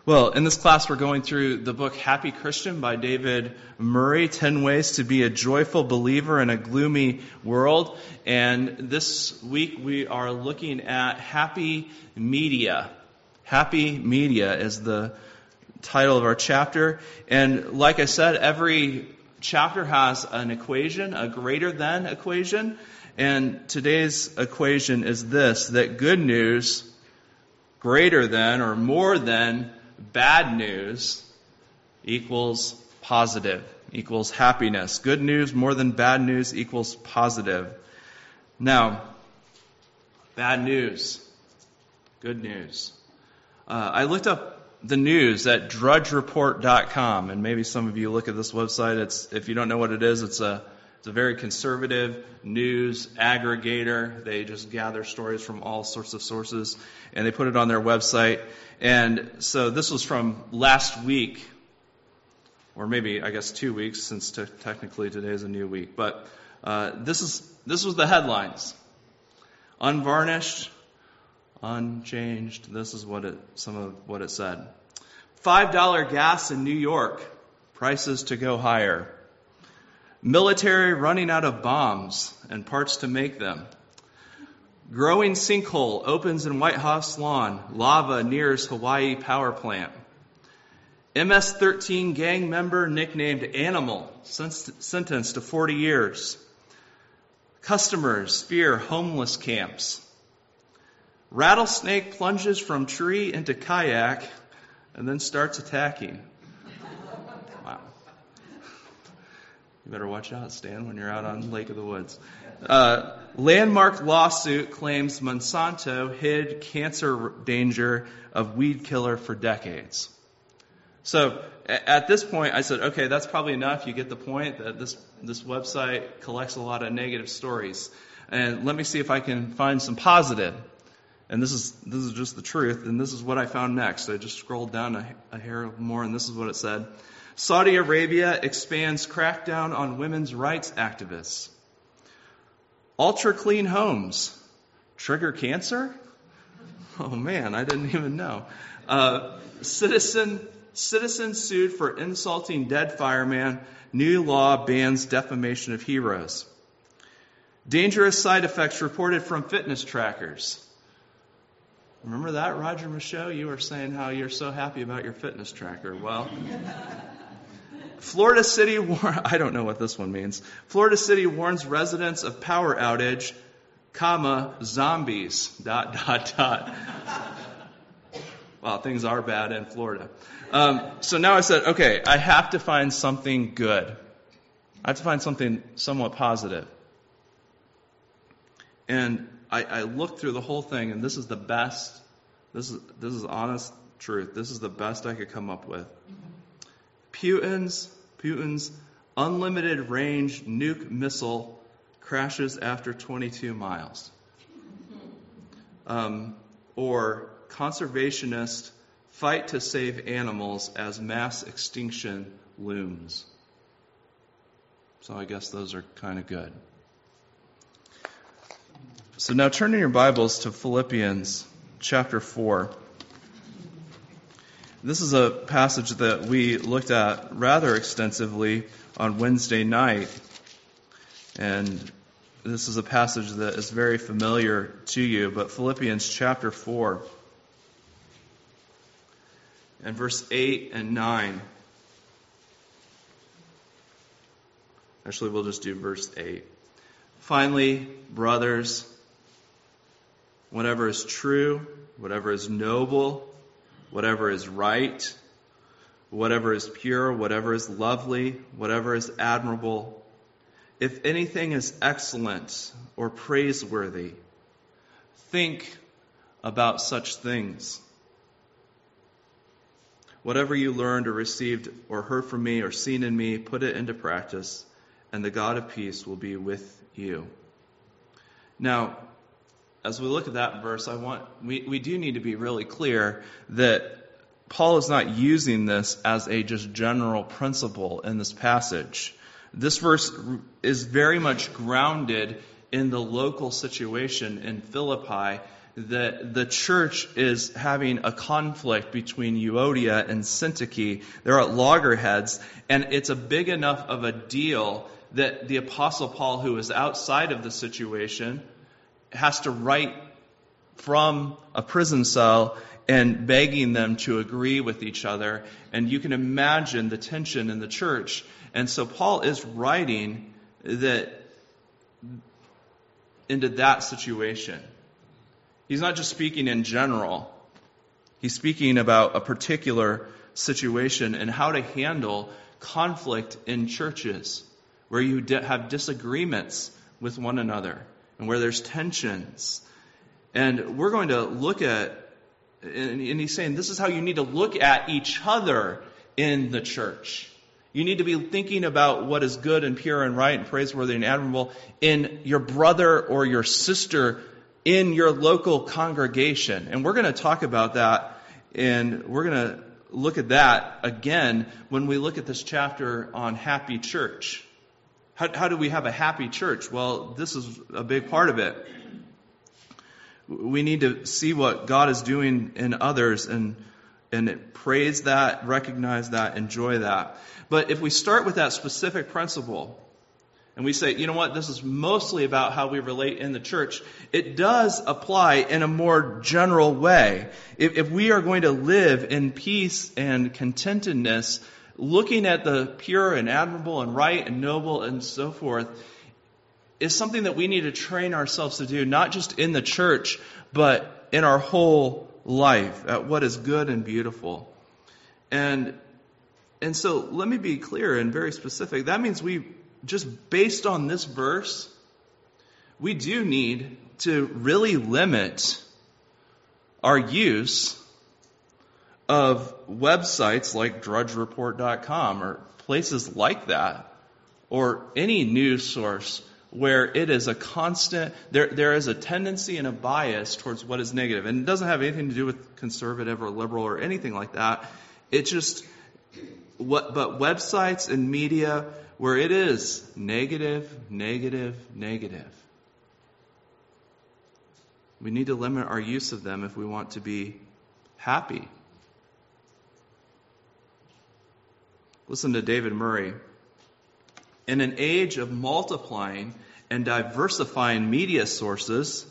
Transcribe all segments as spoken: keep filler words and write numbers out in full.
Well, in this class, we're going through the book Happy Christian by David Murray, ten Ways to be a Joyful Believer in a Gloomy World. And this week, we are looking at Happy Media. Happy Media is the title of our chapter. And like I said, every chapter has an equation, a greater than equation. And today's equation is this, that good news greater than or more than bad news equals positive, equals happiness. Good news more than bad news equals positive. Now, bad news, good news. Uh, I looked up the news at drudge report dot com, and maybe some of you look at this website. It's if you don't know what it is, it's a It's a very conservative news aggregator. They just gather stories from all sorts of sources, and they put it on their website. And so this was from last week, or maybe, I guess, two weeks, since t- technically today is a new week. But uh, this is this was the headlines. Unvarnished, unchanged. This is what it some of what it said. five dollar gas in New York. Prices to go higher. Military running out of bombs and parts to make them. Growing sinkhole opens in White House lawn. Lava nears Hawaii power plant. M S thirteen gang member nicknamed Animal sentenced to forty years. Customers fear homeless camps. Rattlesnake plunges from tree into kayak and then starts attacking. You better watch out, Stan, when you're out on Lake of the Woods. Uh, landmark lawsuit claims Monsanto hid cancer danger of weed killer for decades. So at this point, I said, okay, that's probably enough. You get the point that this this website collects a lot of negative stories. And let me see if I can find some positive. And this is this is just the truth. And this is what I found next. I just scrolled down a, a hair more, and this is what it said. Saudi Arabia expands crackdown on women's rights activists. Ultra clean homes trigger cancer? Oh man, I didn't even know. Uh, citizen citizen sued for insulting dead fireman. New law bans defamation of heroes. Dangerous side effects reported from fitness trackers. Remember that, Roger Michaud? You were saying how you're so happy about your fitness tracker. Well, Florida City, war- I don't know what this one means. Florida City warns residents of power outage, comma, zombies, dot, dot, dot. Wow, things are bad in Florida. Um, so now I said, okay, I have to find something good. I have to find something somewhat positive. And I, I looked through the whole thing, and this is the best, this is this is honest truth. This is the best I could come up with. Putin's, Putin's unlimited range nuke missile crashes after twenty-two miles. Um, or conservationists fight to save animals as mass extinction looms. So I guess those are kind of good. So now turn in your Bibles to Philippians chapter four. This is a passage that we looked at rather extensively on Wednesday night. And this is a passage that is very familiar to you. But Philippians chapter four and verse eight and nine. Actually, we'll just do verse eight. Finally, brothers, whatever is true, whatever is noble, whatever is right, whatever is pure, whatever is lovely, whatever is admirable, if anything is excellent or praiseworthy, think about such things. Whatever you learned or received or heard from me or seen in me, put it into practice, and the God of peace will be with you. Now, as we look at that verse, I want we, we do need to be really clear that Paul is not using this as a just general principle in this passage. This verse is very much grounded in the local situation in Philippi that the church is having a conflict between Euodia and Syntyche. They're at loggerheads, and it's a big enough of a deal that the Apostle Paul, who is outside of the situation, has to write from a prison cell and begging them to agree with each other. And you can imagine the tension in the church. And so Paul is writing that into that situation. He's not just speaking in general. He's speaking about a particular situation and how to handle conflict in churches where you have disagreements with one another and where there's tensions. And we're going to look at, and he's saying this is how you need to look at each other in the church. You need to be thinking about what is good and pure and right and praiseworthy and admirable in your brother or your sister in your local congregation. And we're going to talk about that, and we're going to look at that again when we look at this chapter on happy church. How, how do we have a happy church? Well, this is a big part of it. We need to see what God is doing in others and and praise that, recognize that, enjoy that. But if we start with that specific principle, and we say, you know what, this is mostly about how we relate in the church, it does apply in a more general way. If, if we are going to live in peace and contentedness, looking at the pure and admirable and right and noble and so forth, is something that we need to train ourselves to do, not just in the church, but in our whole life, at what is good and beautiful. And and so let me be clear and very specific. That means we, just based on this verse, we do need to really limit our use of websites like drudge report dot com or places like that, or any news source where it is a constant, there there is a tendency and a bias towards what is negative. And it doesn't have anything to do with conservative or liberal or anything like that. It's just, what, but websites and media where it is negative, negative, negative. We need to limit our use of them if we want to be happy. Listen to David Murray. In an age of multiplying and diversifying media sources,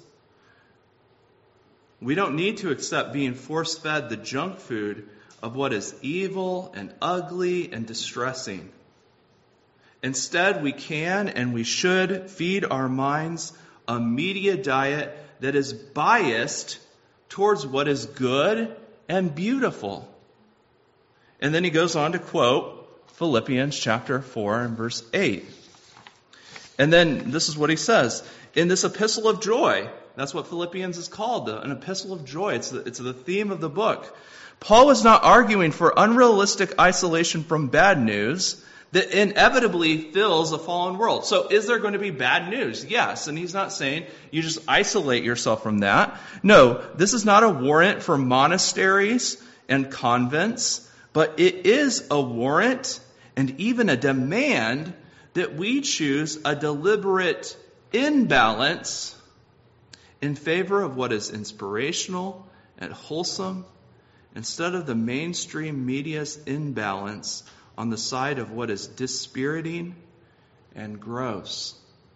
we don't need to accept being force-fed the junk food of what is evil and ugly and distressing. Instead, we can and we should feed our minds a media diet that is biased towards what is good and beautiful. And then he goes on to quote Philippians chapter four and verse eight. And then this is what he says. In this epistle of joy, that's what Philippians is called, an epistle of joy. It's the, it's the theme of the book. Paul is not arguing for unrealistic isolation from bad news that inevitably fills a fallen world. So is there going to be bad news? Yes. And he's not saying you just isolate yourself from that. No, this is not a warrant for monasteries and convents, but it is a warrant and even a demand that we choose a deliberate imbalance in favor of what is inspirational and wholesome, instead of the mainstream media's imbalance on the side of what is dispiriting and gross.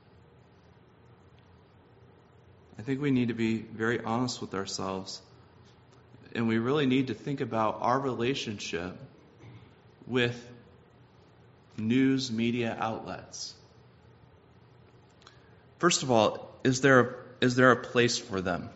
I think we need to be very honest with ourselves, and we really need to think about our relationship with news media outlets. First of all, is there is there a place for them?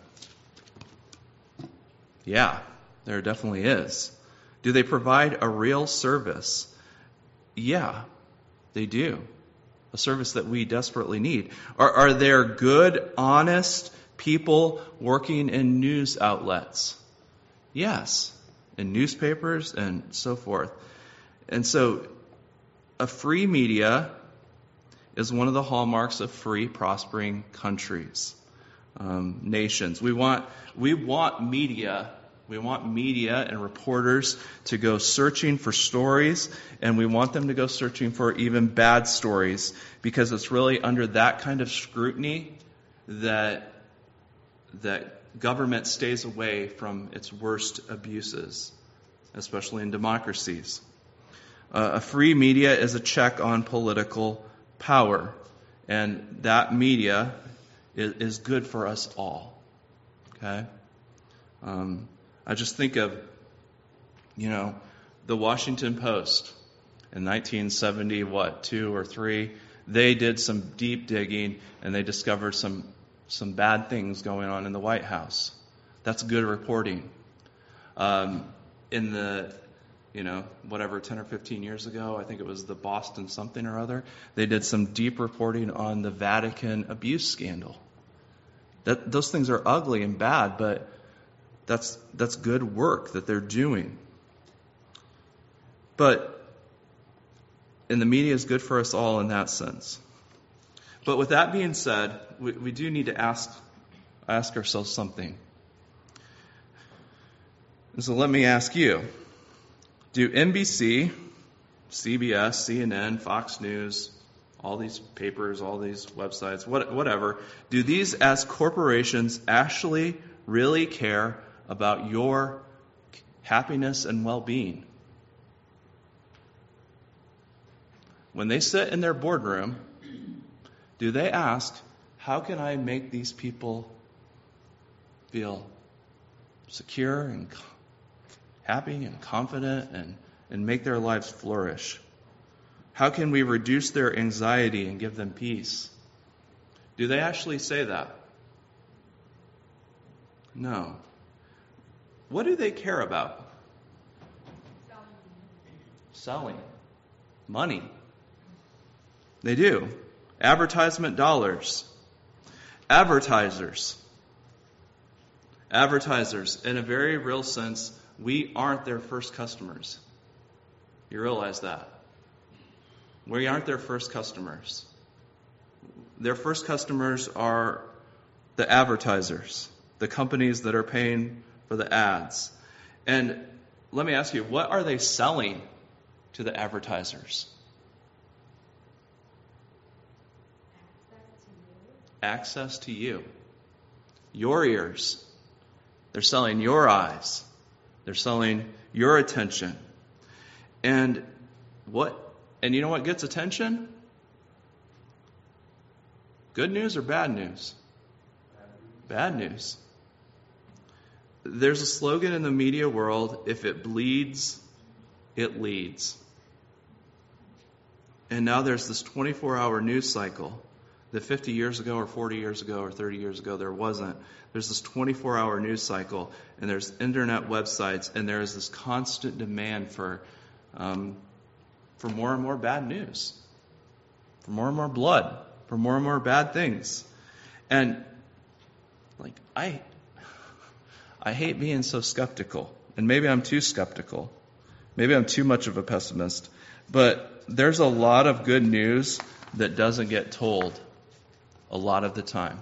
Yeah, there definitely is. Do they provide a real service? Yeah, they do. A service that we desperately need. Are, are there good, honest people working in news outlets? Yes, in newspapers and so forth. And so, a free media is one of the hallmarks of free, prospering countries, um, nations. We want we want media. We want media and reporters to go searching for stories, and we want them to go searching for even bad stories, because it's really under that kind of scrutiny that that government stays away from its worst abuses, especially in democracies. Uh, a free media is a check on political power, and that media is, is good for us all. Okay? Um, I just think of, you know, the Washington Post in nineteen seventy, what, two or three, they did some deep digging and they discovered some some bad things going on in the White House. That's good reporting. Um, in the, you know, whatever, ten or fifteen years ago, I think it was the Boston something or other, they did some deep reporting on the Vatican abuse scandal. That those things are ugly and bad, but that's that's good work that they're doing. But, and the media is good for us all in that sense. But with that being said, we, we do need to ask ask ourselves something. And so let me ask you, do N B C, C B S, C N N, Fox News, all these papers, all these websites, what, whatever, do these as corporations actually really care about your happiness and well-being? When they sit in their boardroom, do they ask, how can I make these people feel secure and happy and confident and, and make their lives flourish? How can we reduce their anxiety and give them peace? Do they actually say that? No. What do they care about? Selling. Money. They do. Advertisement dollars. Advertisers. Advertisers. In a very real sense, we aren't their first customers. You realize that? We aren't their first customers. Their first customers are the advertisers, the companies that are paying for the ads. And let me ask you, what are they selling to the advertisers? Access to you. Your ears. They're selling your eyes. They're selling your attention. And what and you know what gets attention? Good news or bad news? Bad news. There's a slogan in the media world, if it bleeds, it leads. And now there's this twenty-four hour news cycle that fifty years ago or forty years ago or thirty years ago there wasn't. There's this twenty-four hour news cycle, and there's internet websites, and there is this constant demand for um, for more and more bad news, for more and more blood, for more and more bad things. And like I I hate being so skeptical, and maybe I'm too skeptical. Maybe I'm too much of a pessimist, but there's a lot of good news that doesn't get told a lot of the time.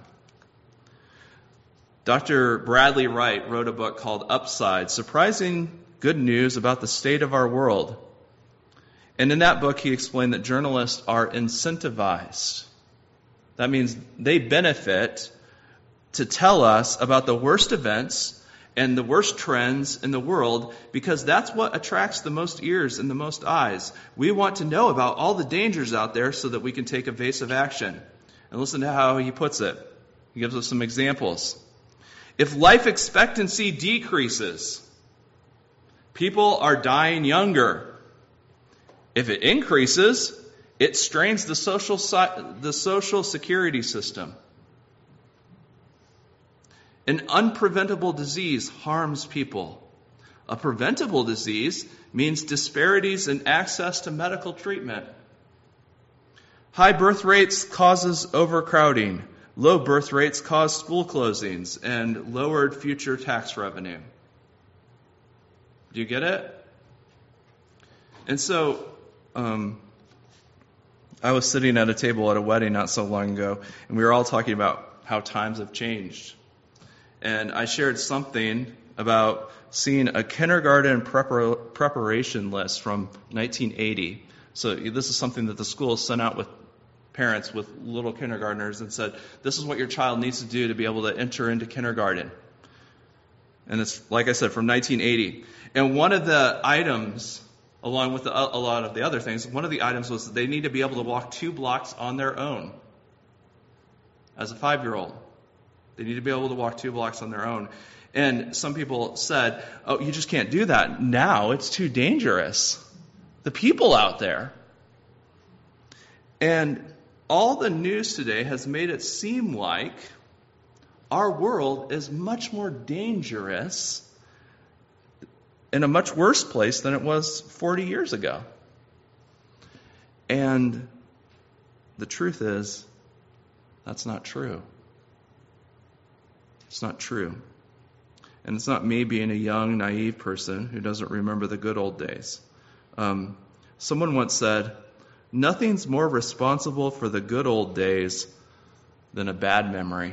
Doctor Bradley Wright wrote a book called Upside, Surprising Good News About the State of Our World. And in that book, he explained that journalists are incentivized. That means they benefit to tell us about the worst events and the worst trends in the world, because that's what attracts the most ears and the most eyes. We want to know about all the dangers out there so that we can take evasive action. And listen to how he puts it. He gives us some examples. If life expectancy decreases, people are dying younger. If it increases, it strains the social the social security system. An unpreventable disease harms people. A preventable disease means disparities in access to medical treatment. High birth rates causes overcrowding. Low birth rates cause school closings and lowered future tax revenue. Do you get it? And so, um, I was sitting at a table at a wedding not so long ago, and we were all talking about how times have changed. And I shared something about seeing a kindergarten prepar- preparation list from nineteen eighty. So this is something that the school sent out with parents with little kindergartners and said, this is what your child needs to do to be able to enter into kindergarten. And it's, like I said, from nineteen eighty. And one of the items, along with the, a lot of the other things, one of the items was that they need to be able to walk two blocks on their own. As a five-year-old, they need to be able to walk two blocks on their own. And some people said, oh, you just can't do that now. It's too dangerous. The people out there. And all the news today has made it seem like our world is much more dangerous, in a much worse place than it was forty years ago. And the truth is, that's not true. It's not true. And it's not me being a young, naive person who doesn't remember the good old days. Um, someone once said, nothing's more responsible for the good old days than a bad memory.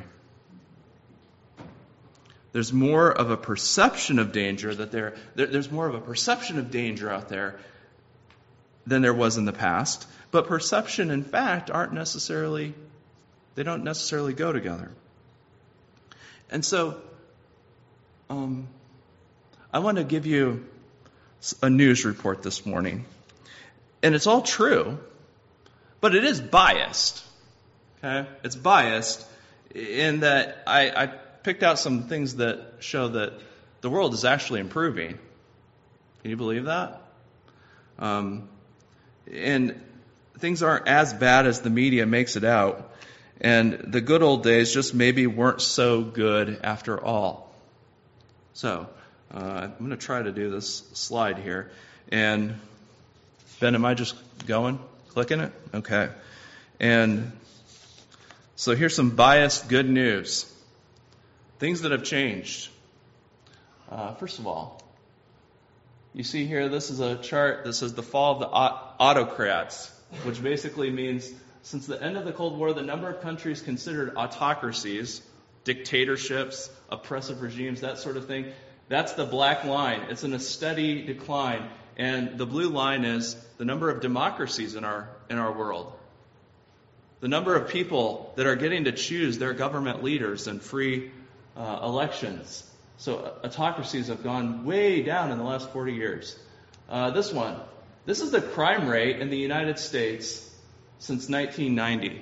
There's more of a perception of danger that there, there there's more of a perception of danger out there than there was in the past. But perception and fact aren't necessarily, they don't necessarily go together. And so, um, I want to give you a news report this morning. And it's all true, but it is biased. Okay? It's biased in that I, I picked out some things that show that the world is actually improving. Can you believe that? Um, and things aren't as bad as the media makes it out. And the good old days just maybe weren't so good after all. So, uh, I'm going to try to do this slide here. And, Ben, am I just going, clicking it? Okay. And so here's some biased good news. Things that have changed. Uh, first of all, you see here, this is a chart that says the fall of the autocrats, which basically means since the end of the Cold War, the number of countries considered autocracies, dictatorships, oppressive regimes, that sort of thing, that's the black line. It's in a steady decline. And the blue line is the number of democracies in our in our world. The number of people that are getting to choose their government leaders in free uh, elections. So autocracies have gone way down in the last forty years. Uh, this one. This is the crime rate in the United States since nineteen ninety.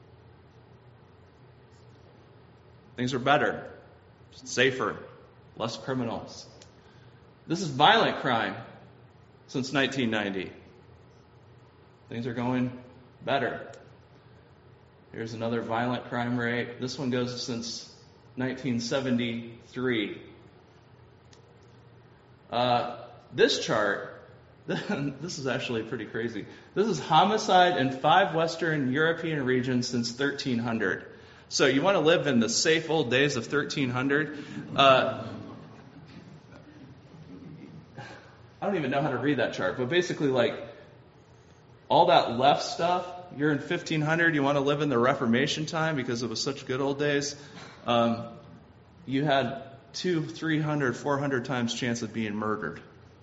Things are better, safer, less criminals. This is violent crime since nineteen ninety. Things are going better. Here's another violent crime rate. This one goes since nineteen seventy-three. Uh, this chart, this is actually pretty crazy. This is homicide in five Western European regions since thirteen hundred. So you want to live in the safe old days of thirteen hundred? Uh, I don't even know how to read that chart, but basically, like, all that left stuff, you're in fifteen hundred, you want to live in the Reformation time because it was such good old days. Um, you had two, three hundred, four hundred times chance of being murdered.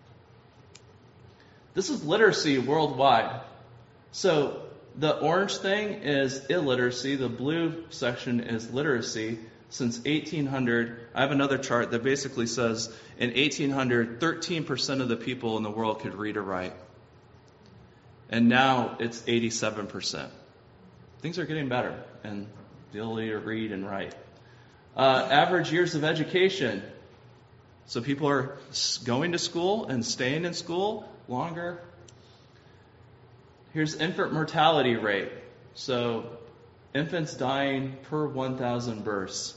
This is literacy worldwide. So the orange thing is illiteracy. The blue section is literacy. Since eighteen hundred, I have another chart that basically says in eighteen hundred, thirteen percent of the people in the world could read or write. And now it's eighty-seven percent. Things are getting better in the ability to read and write. Uh, average years of education. So people are going to school and staying in school longer. Here's infant mortality rate. So infants dying per one thousand births.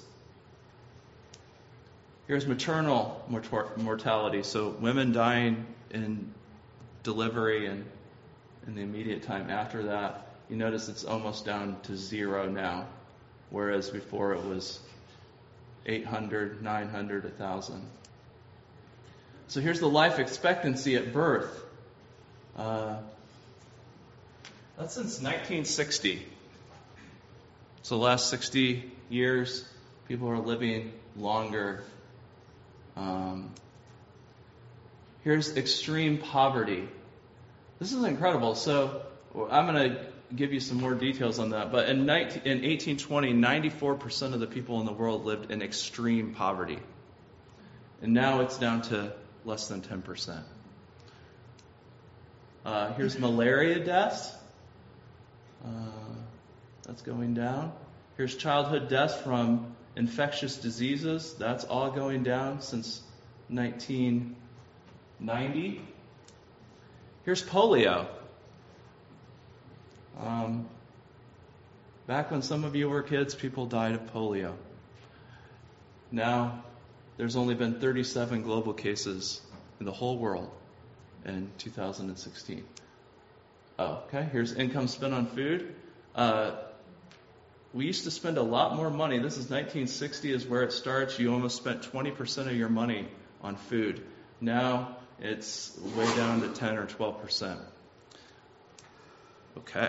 Here's maternal mortor- mortality. So women dying in delivery and in the immediate time after that. You notice it's almost down to zero now, whereas before it was eight hundred, nine hundred, one thousand. So here's the life expectancy at birth. Uh, that's since nineteen sixty. So the last sixty years, people are living longer. Um, here's extreme poverty. This is incredible. So I'm going to give you some more details on that. But in, nineteen, in eighteen twenty, ninety-four percent of the people in the world lived in extreme poverty. and now it's down to less than ten percent. Uh, here's malaria deaths. Uh, that's going down. Here's childhood deaths from infectious diseases. That's all going down since nineteen ninety. Here's polio. Um, back when some of you were kids, people died of polio. Now, there's only been thirty-seven global cases in the whole world in two thousand sixteen. Oh, okay. Here's income spent on food. Uh, we used to spend a lot more money. This is nineteen sixty is where it starts. You almost spent twenty percent of your money on food. Now it's way down to ten or twelve percent. Okay.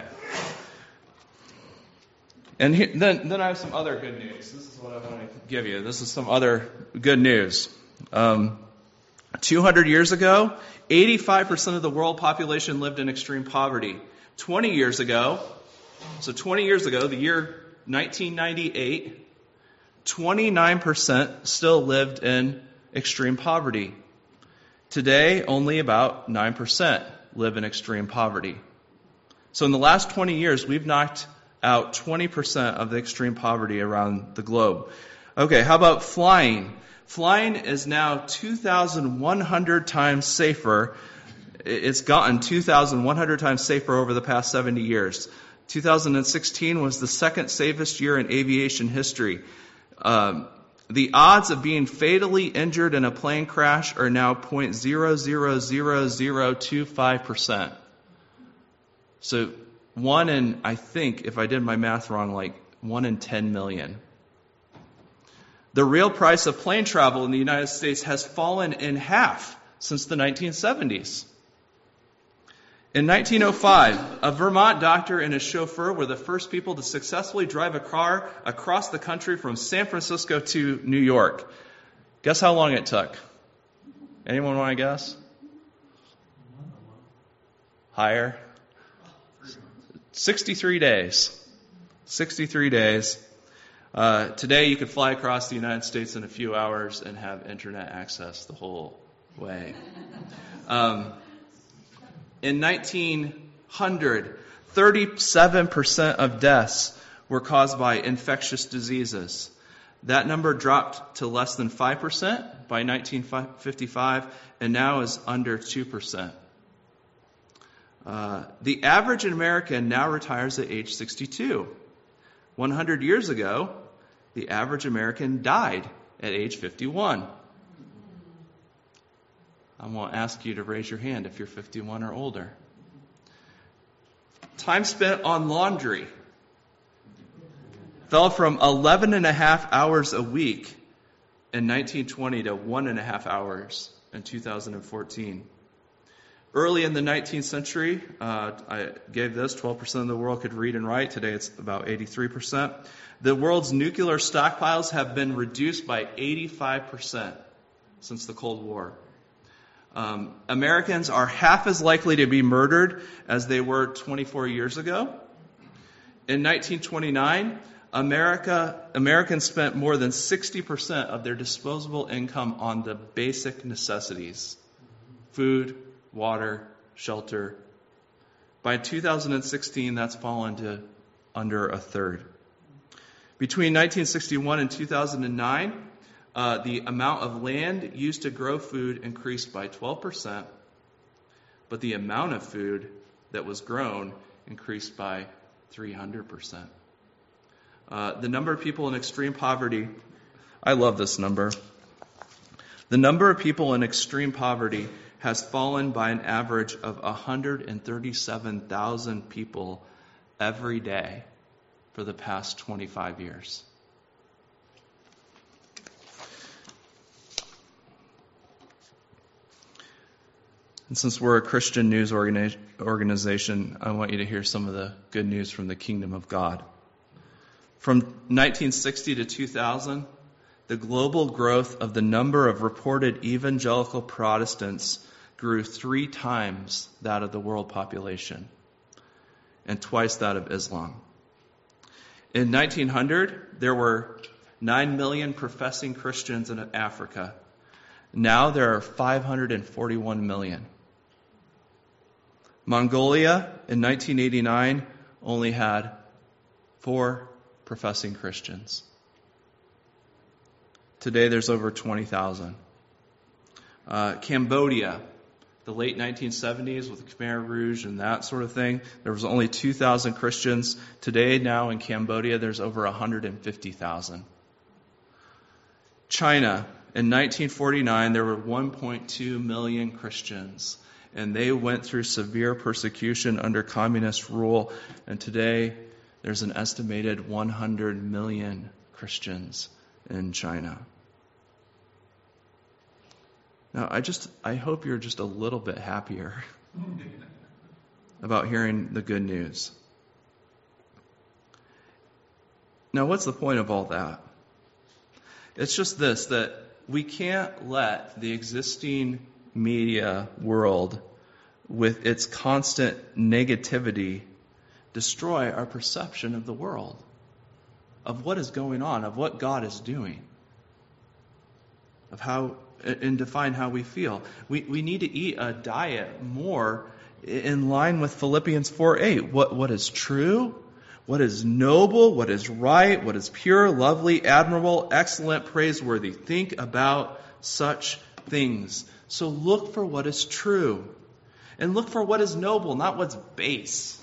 And he, then, then I have some other good news. This is what I want to give you. This is some other good news. Um, two hundred years ago, eighty-five percent of the world population lived in extreme poverty. twenty years ago, so twenty years ago, the year nineteen ninety-eight, twenty-nine percent still lived in extreme poverty. Today, only about nine percent live in extreme poverty. So in the last twenty years, we've knocked out twenty percent of the extreme poverty around the globe. Okay, how about flying? Flying is now two thousand one hundred times safer. It's gotten two thousand one hundred times safer over the past seventy years. two thousand sixteen was the second safest year in aviation history. Um, the odds of being fatally injured in a plane crash are now zero point zero zero zero zero two five percent. So one in, I think, if I did my math wrong, like one in ten million. The real price of plane travel in the United States has fallen in half since the nineteen seventies. In nineteen oh five, a Vermont doctor and his chauffeur were the first people to successfully drive a car across the country from San Francisco to New York. Guess how long it took? Anyone want to guess? Higher? sixty-three days. sixty-three days. Uh, today you could fly across the United States in a few hours and have internet access the whole way. Um, in nineteen hundred, thirty-seven percent of deaths were caused by infectious diseases. That number dropped to less than five percent by nineteen fifty-five and now is under two percent. Uh, the average American now retires at age sixty-two. one hundred years ago, the average American died at age fifty-one. I won't ask you to raise your hand if you're fifty-one or older. Time spent on laundry fell from eleven and a half hours a week in nineteen twenty to one and a half hours in two thousand fourteen. Early in the nineteenth century, uh, I gave this, twelve percent of the world could read and write. Today it's about eighty-three percent. The world's nuclear stockpiles have been reduced by eighty-five percent since the Cold War. Um, Americans are half as likely to be murdered as they were twenty-four years ago. In nineteen twenty-nine, America, Americans spent more than sixty percent of their disposable income on the basic necessities: food, water, shelter. By two thousand sixteen, that's fallen to under a third. Between nineteen sixty-one and two thousand nine, uh, the amount of land used to grow food increased by twelve percent, but the amount of food that was grown increased by three hundred percent. Uh, the number of people in extreme poverty, I love this number. The number of people in extreme poverty has fallen by an average of one hundred thirty-seven thousand people every day for the past twenty-five years. And since we're a Christian news organi- organization, I want you to hear some of the good news from the kingdom of God. From nineteen sixty to two thousand, the global growth of the number of reported evangelical Protestants grew three times that of the world population and twice that of Islam. In nineteen hundred, there were nine million professing Christians in Africa. Now there are five hundred forty-one million. Mongolia in nineteen eighty-nine only had four professing Christians. Today there's over twenty thousand. Uh, Cambodia, the late nineteen seventies with the Khmer Rouge and that sort of thing, there was only two thousand Christians. Today, now in Cambodia, there's over one hundred fifty thousand. China, in nineteen forty-nine, there were one point two million Christians, and they went through severe persecution under communist rule, and today there's an estimated one hundred million Christians in China. Now, I just, I hope you're just a little bit happier about hearing the good news. Now, what's the point of all that? It's just this, that we can't let the existing media world, with its constant negativity, destroy our perception of the world, of what is going on, of what God is doing, of how, and define how we feel. We we need to eat a diet more in line with Philippians four eight. What what is true, what is noble, what is right, what is pure, lovely, admirable, excellent, praiseworthy. Think about such things. So look for what is true. And look for what is noble, not what's base.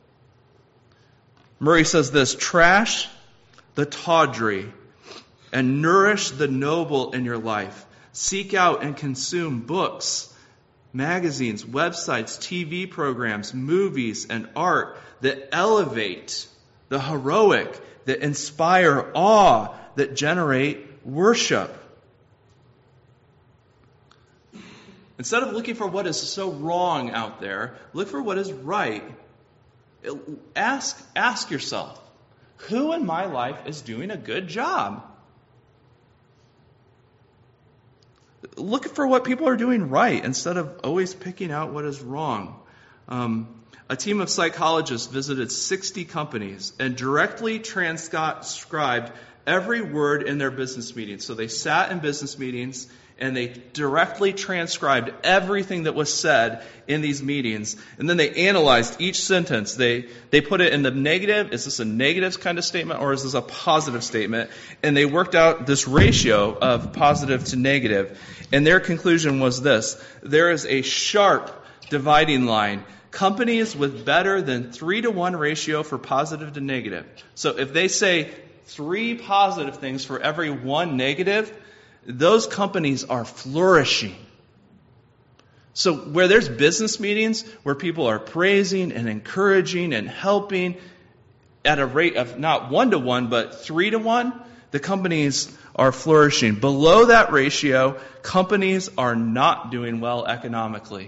Murray says this, trash the tawdry and nourish the noble in your life. Seek out and consume books, magazines, websites, T V programs, movies, and art that elevate the heroic, that inspire awe, that generate worship. Instead of looking for what is so wrong out there, look for what is right. Ask, ask yourself, who in my life is doing a good job? Look for what people are doing right instead of always picking out what is wrong. Um, a team of psychologists visited sixty companies and directly transcribed every word in their business meetings. So they sat in business meetings and they directly transcribed everything that was said in these meetings. And then they analyzed each sentence. They they put it in the negative. Is this a negative kind of statement or is this a positive statement? And they worked out this ratio of positive to negative. And their conclusion was this. There is a sharp dividing line. Companies with better than three to one ratio for positive to negative. So if they say three positive things for every one negative, those companies are flourishing. So where there's business meetings where people are praising and encouraging and helping at a rate of not one to one, but three to one, the companies are flourishing. Below that ratio, companies are not doing well economically.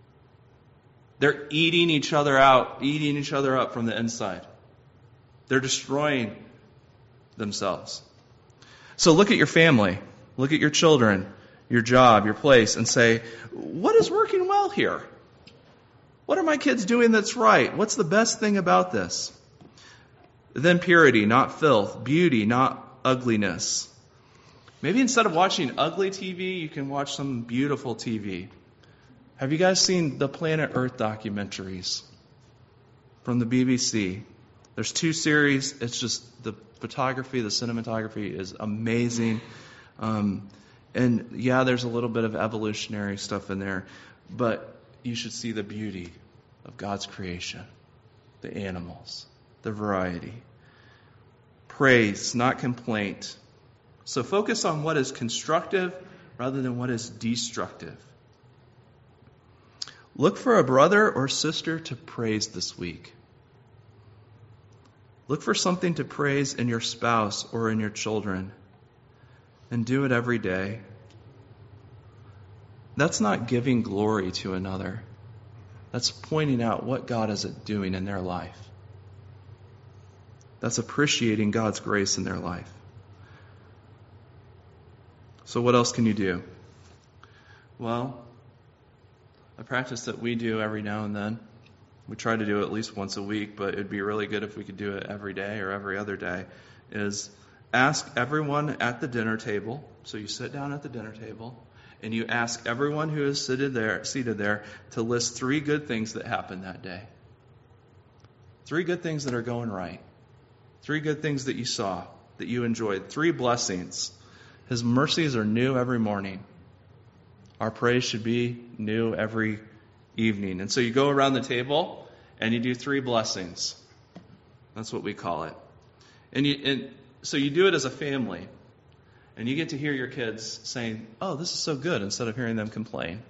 They're eating each other out, eating each other up from the inside. They're destroying themselves. So look at your family. Look at your children, your job, your place, and say, what is working well here? What are my kids doing that's right? What's the best thing about this? Then purity, not filth. Beauty, not ugliness. Maybe instead of watching ugly T V, you can watch some beautiful T V. Have you guys seen the Planet Earth documentaries from the B B C? There's two series. It's just the photography, the cinematography is amazing. Um, and yeah, there's a little bit of evolutionary stuff in there, but you should see the beauty of God's creation, the animals, the variety. Praise, not complaint. So focus on what is constructive rather than what is destructive. Look for a brother or sister to praise this week. Look for something to praise in your spouse or in your children. And do it every day. That's not giving glory to another. That's pointing out what God is doing in their life. That's appreciating God's grace in their life. So what else can you do? Well, a practice that we do every now and then. We try to do it at least once a week, but it'd be really good if we could do it every day or every other day, is ask everyone at the dinner table, so you sit down at the dinner table, and you ask everyone who is seated there, seated there to list three good things that happened that day. Three good things that are going right. Three good things that you saw, that you enjoyed. Three blessings. His mercies are new every morning. Our praise should be new every evening. And so you go around the table and you do three blessings. That's what we call it. And, you, and so you do it as a family. And you get to hear your kids saying, oh, this is so good, instead of hearing them complain.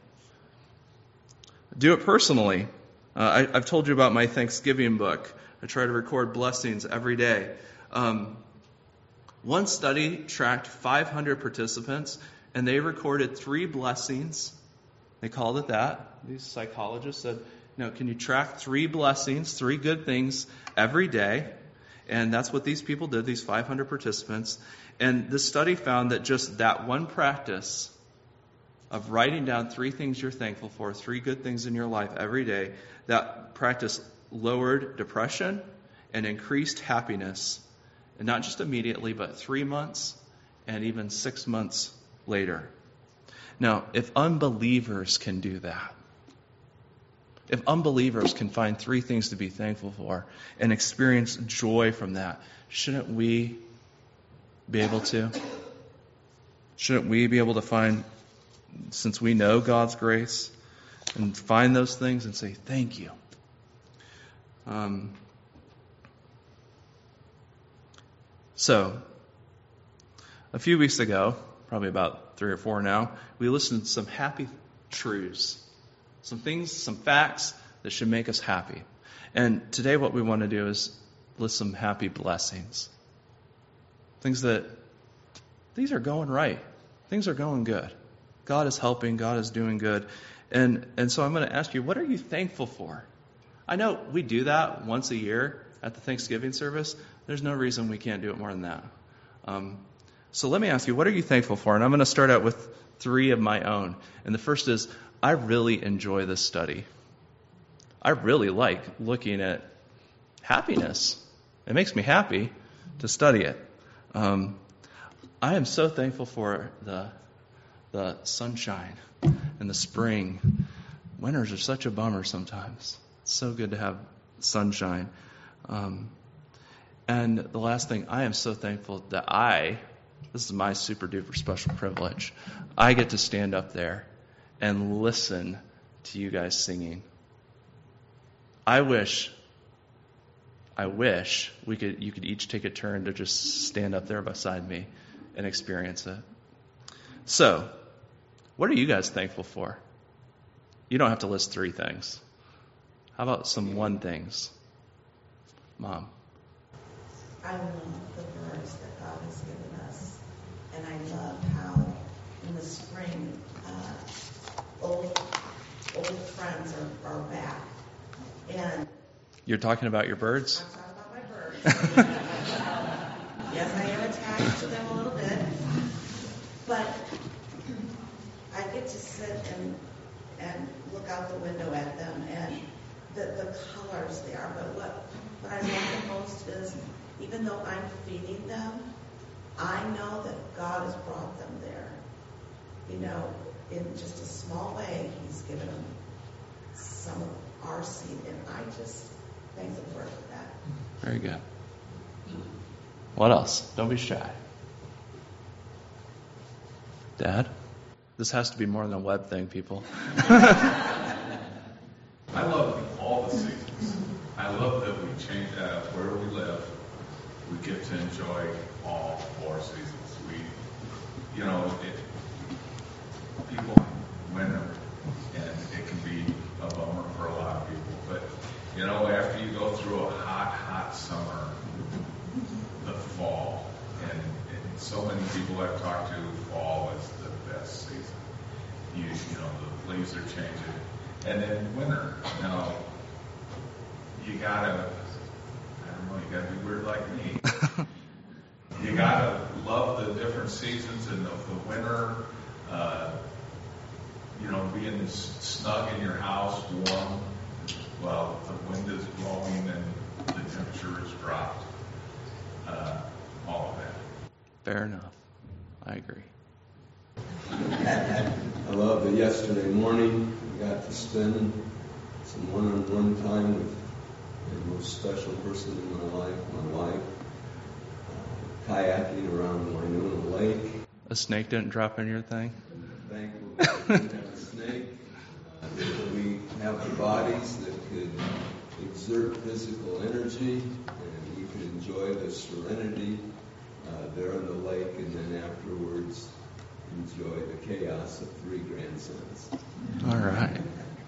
Do it personally. Uh, I, I've told you about my Thanksgiving book. I try to record blessings every day. Um, one study tracked five hundred participants, and they recorded three blessings. They called it that. These psychologists said, you know, can you track three blessings, three good things every day? And that's what these people did, these five hundred participants. And this study found that just that one practice of writing down three things you're thankful for, three good things in your life every day, that practice lowered depression and increased happiness. And not just immediately, but three months and even six months later. Now, if unbelievers can do that, if unbelievers can find three things to be thankful for and experience joy from that, shouldn't we be able to? Shouldn't we be able to find, since we know God's grace, and find those things and say, thank you? Um, so, a few weeks ago, probably about three or four now, we listened to some happy truths. Some things, some facts that should make us happy. And today what we want to do is list some happy blessings. Things that, these are going right. Things are going good. God is helping. God is doing good. And, and so I'm going to ask you, what are you thankful for? I know we do that once a year at the Thanksgiving service. There's no reason we can't do it more than that. Um, so let me ask you, what are you thankful for? And I'm going to start out with three of my own. And the first is, I really enjoy this study. I really like looking at happiness. It makes me happy to study it. Um, I am so thankful for the the sunshine and the spring. Winters are such a bummer sometimes. It's so good to have sunshine. Um, and the last thing, I am so thankful that I, this is my super duper special privilege, I get to stand up there and listen to you guys singing. I wish, I wish we could, you could each take a turn to just stand up there beside me and experience it. So, what are you guys thankful for? You don't have to list three things. How about some one things? Mom. I love the birds that God has given us. And I love how in the spring, uh, old old friends are, are back. And you're talking about your birds? I'm talking about my birds. Yes, I am attached to them a little bit. But I get to sit and and look out the window at them and the, the colors they are. But what, what I love the most is, even though I'm feeding them, I know that God has brought them there. You know, in just a small way, He's given them some of our seed, and I just thank the Lord for that. Very good. What else? Don't be shy. Dad? This has to be more than a web thing, people. I love all the seasons. I love that we change uh, where we live. We get to enjoy all four seasons. We, you know, it, people winter, and it can be a bummer for a lot of people. But you know, after you go through a hot, hot summer, the fall, and, and so many people I've talked to, fall is the best season. You, you know, the leaves are changing. And then winter, you know, you gotta, I don't know, you gotta be weird like me. You gotta love the different seasons and the, the winter, uh, you know, being snug in your house, warm, while the wind is blowing and the temperature is dropped. Uh, all of that. Fair enough. I agree. I love that yesterday morning we got to spend some one-on-one time with the most special person in my life, my wife, uh, kayaking around Winona Lake. A snake didn't drop in your thing? Thankful that we didn't have a snake. Uh, that we have the bodies that could exert physical energy, and we could enjoy the serenity uh, there on the lake, and then afterwards enjoy the chaos of three grandsons. All right.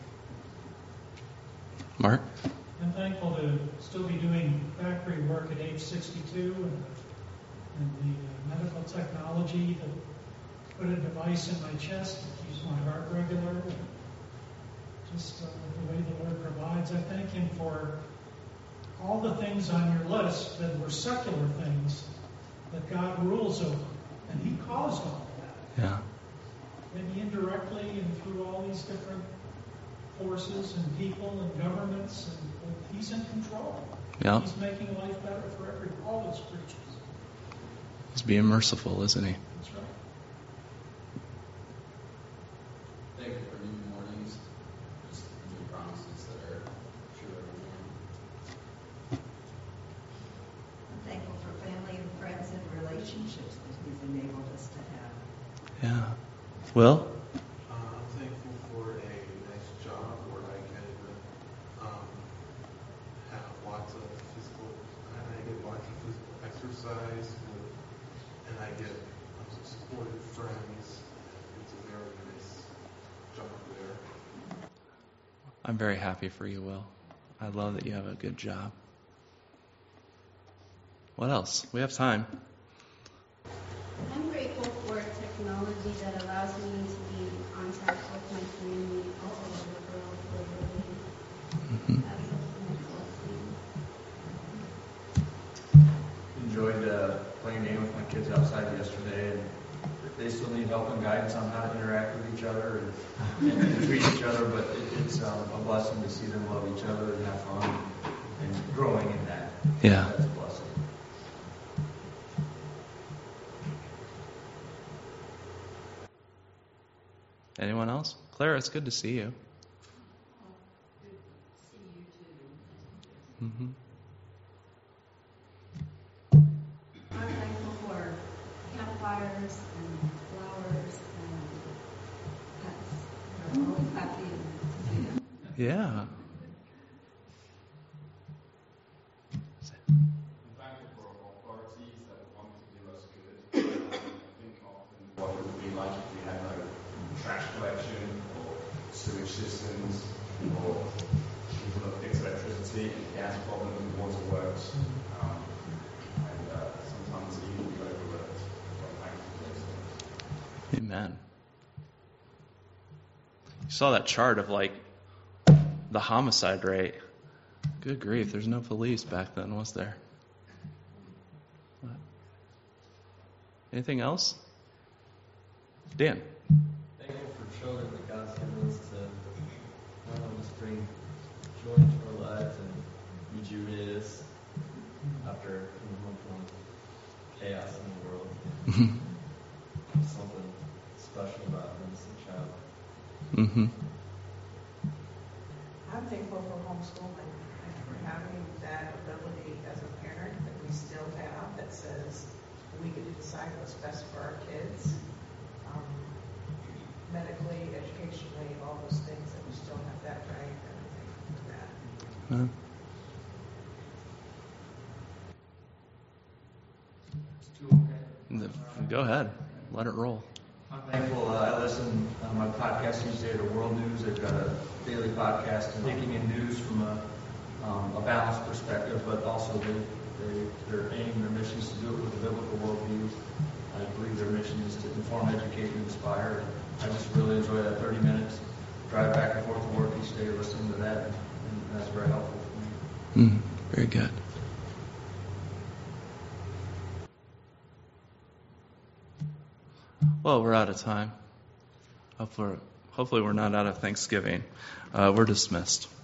Mark? I'm thankful to still be doing factory work at age sixty-two, and, and the uh, medical technology to put a device in my chest that keeps my heart regular. And just uh, the way the Lord provides. I thank Him for all the things on your list that were secular things that God rules over, and He caused all of that. Yeah. Maybe indirectly and through all these different forces and people and governments, and and He's in control. Yeah. He's making life better for every all His creatures. He's being merciful, isn't he? That's right. Thank you for new mornings, just new promises that are true every morning. I'm thankful for family and friends and relationships that He's enabled us to have. Yeah. Will? Uh, I'm thankful for a nice job where I can um, have lots of physical, and I get lots of physical exercise, with, and I get um, some supportive friends. It's a very nice job there. I'm very happy for you, Will. I love that you have a good job. What else? We have time. I'm grateful for technology that allows me to be in contact with my family all over the world globally. Mm-hmm. That's a blessing. Enjoyed uh, playing a game with my kids outside yesterday, and they still need help and guidance on how to interact with each other and, and treat each other, but it, it's um, a blessing to see them love each other and have fun and growing in that. Yeah. That's a blessing. Anyone else? Claire, it's good to see you. Good to see you too. Mm-hmm. I'm thankful for campfires and flowers and pets. They're always happy to see them. Yeah. I'm thankful for authorities that want to do us good. I think often what it would be like if we had no trash collection or sewage systems or people that fix electricity and gas problems and water works. Um, and uh, sometimes even we overlooked. So I'm thankful for those things. Amen. You saw that chart of like the homicide rate. Good grief, there's no police back then, was there? What? Anything else? Dan. Thankful for children that God's given us to, I don't know, just bring joy into our lives and rejuvenate us after coming home from chaos in the world. Something special about an innocent child. Mm-hmm. I'm thankful for homeschooling and for having that ability as a parent that we still have that says we get to decide what's best for our kids, um, medically, educationally, all those things, that we still have that right, and I'm thankful for that. Uh, Go ahead. Let it roll. I'm thankful. Uh, I listen on my podcast each day to World News. They've got a daily podcast and taking in news from a, um, a balanced perspective, but also they, they, their aim, their mission is to do it with a biblical worldview. I believe their mission is to inform, educate, and inspire. And I just really enjoy that thirty minutes, drive back and forth to work each day listening to that, and, and that's very helpful for me. Mm, very good. Well, we're out of time. Hopefully, hopefully we're not out of Thanksgiving. Uh, we're dismissed.